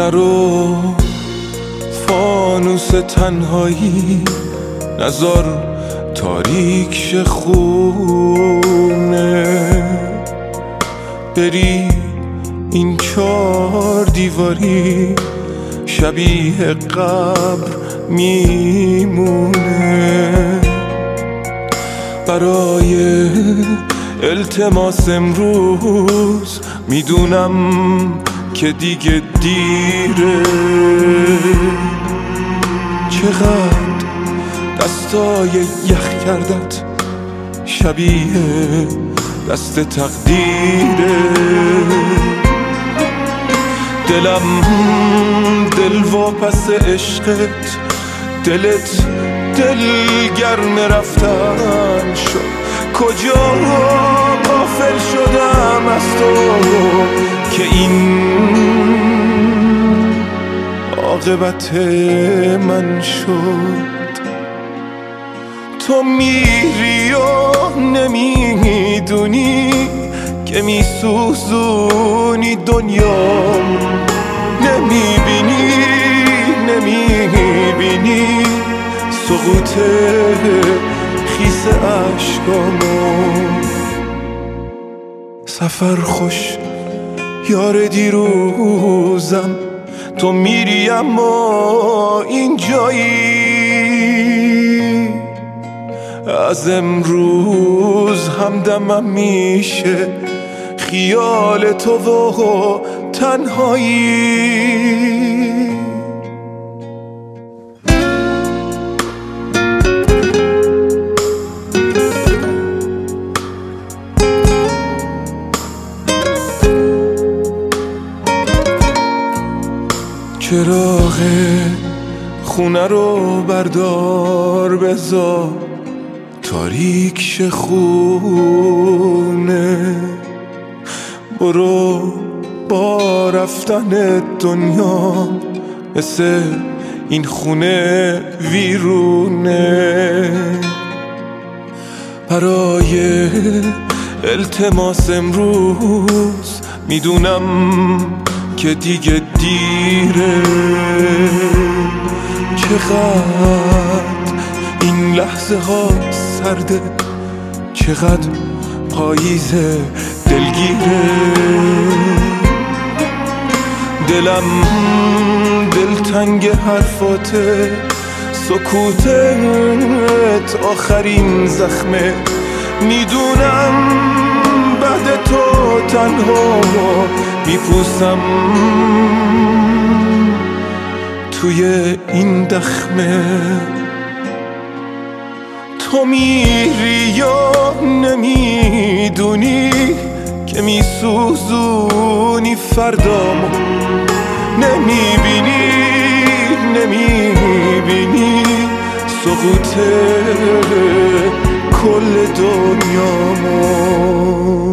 نرو فانوس تنهایی، نزار تاریک شه خونه، بری این 4 دیواری شبیه قبر میمونه. برای التماس امروز میدونم که دیگه دیره، چقدر دستای یخ کردت شبیه دست تقدیره. دلم دل واپس عشقت، دلت دل گرم رفتن شد. کجا غافل شدم از تو که این عاقبت من شد. تو میری و نمیدونی که میسوزونی دنیا، نمیبینی سقوط خیس عشقامو. سفر خوش یار دیروزم، تو میری اما اینجایی. از امروز همدمم میشه خیال تو و تنهایی. چراغ خونه رو بردار بذار تاریک شه خونه. برو با رفتن دنیا مثل این خونه ویرونه. برای التماس امروز میدونم که دیگه دیره، چقدر این لحظه ها سرده، چقدر پاییز دلگیره. دلم دلتنگ حرفاته، سکوتت آخرین زخمه. میدونم بعد تو تنها میپوسم توی این دخمه. تو میری یا نمیدونی که میسوزونی فردامو، نمیبینی سقوط کل دنیامو.